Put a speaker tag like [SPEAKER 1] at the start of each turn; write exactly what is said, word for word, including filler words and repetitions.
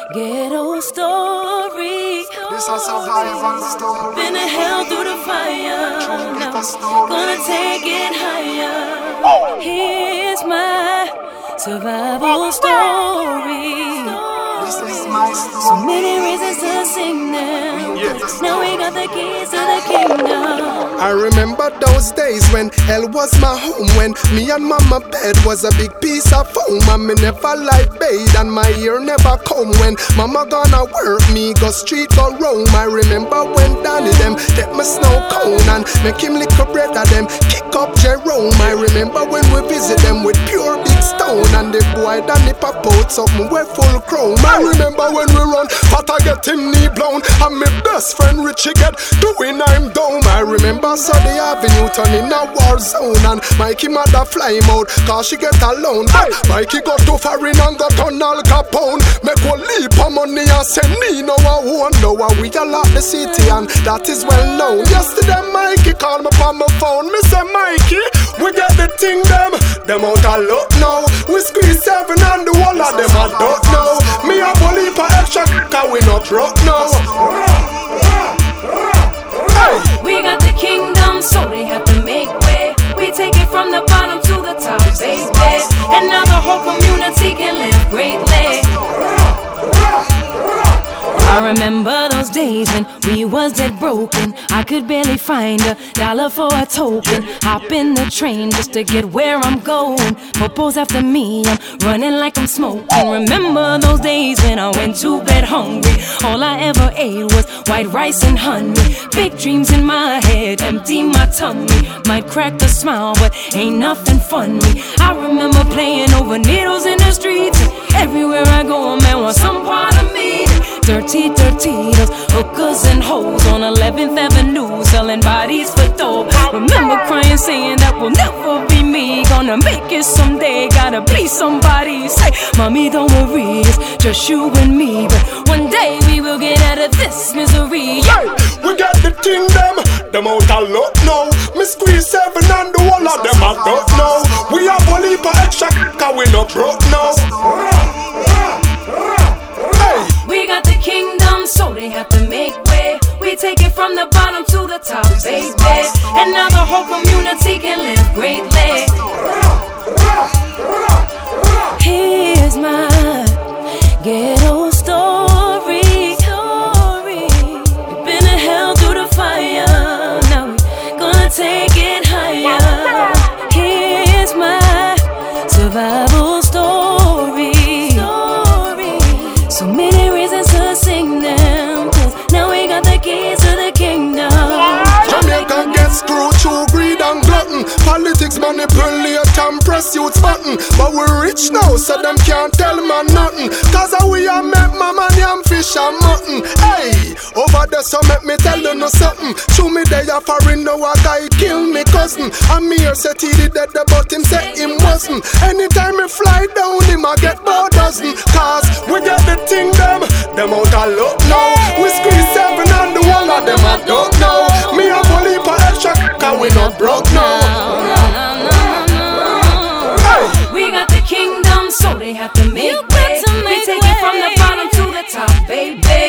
[SPEAKER 1] ghetto story.
[SPEAKER 2] This a survival story.
[SPEAKER 1] Been to hell through the fire. Now gonna take it higher. Here's my survival story.
[SPEAKER 2] This is my story.
[SPEAKER 1] So many reasons to sing now.
[SPEAKER 2] Yes.
[SPEAKER 1] Now we got the keys to the kingdom.
[SPEAKER 3] I remember those days when hell was my home, when me and mama bed was a big piece of foam, and me never like bathe and my ear never come. When mama gonna work, me go street go roam. I remember when Danny them get my snow cone and make him lick a bread of them kick up Jerome. I remember when we visit them with pure big stone, and the boy Danny pop out something we full chrome. I remember when we run, Fata get him knee blown, and my best friend Richie get doing I'm down. I remember Sunday Avenue turning a war zone, and Mikey mother fly him out cause she get alone. But Mikey got to foreign and got on Al Capone. Make one leap of money and send me no I won't know how we all up the city, and that is well known. Yesterday Mikey called me on my phone. Me say Mikey, we get the thing them, them out of luck now. We squeeze seven and the whole of them I don't know. Me a bully for extra cause we not rock now.
[SPEAKER 1] We got the kingdom, so they have to make way. We take it from the bottom to the top, baby. And now the whole community can live greatly. I remember those days when we was dead broken. I could barely find a dollar for a token. Hop in the train just to get where I'm going. Popos after me, I'm running like I'm smoking. Remember those days when I went to bed hungry. All I ever ate was white rice and honey. Big dreams in my head, empty my tummy. Might crack a smile, but ain't nothing funny. I remember playing over needles in the streets. Everywhere I go, a man wants some part of me. Dirty, dirty, those hookers and hoes on eleventh Avenue selling bodies for dope. Remember crying, saying that will never be me. Gonna make it someday, gotta be somebody. Say, mommy, don't worry, it's just you and me. But one day we will get out of this misery.
[SPEAKER 3] Hey, we got the thing them, them out of luck now. Me squeeze seven and the whole of them I don't know. We have a leap of extra cause we not broke now.
[SPEAKER 1] We got the kingdom, so they have to make way. We take it from the bottom to the top, baby. And now the whole community can live greatly. Here's my ghetto story. We've been to hell through the fire. Now we're gonna take it higher. Here's my survival story. So many reasons to sing them, cause now we got the keys to the kingdom.
[SPEAKER 3] Jamaica gets screwed through greed and glutton. Politics manipulate and press youth's button. But we're rich now, so them can't tell man nothing. Cause how we are make mama yam fish and mutton. Hey, over there so make me tell you no something. Show me they are foreign now a guy kill me cousin. And me here said he did that but him say him wasn't. Anytime me fly down him I get about dozen. Cause we get the thing them, them out of luck now. We squeeze seven and the whole of them I don't know. Me a bully for extra cause we not broke now.
[SPEAKER 1] We got the kingdom, so they have to make way. We take it from the bottom to the top, baby.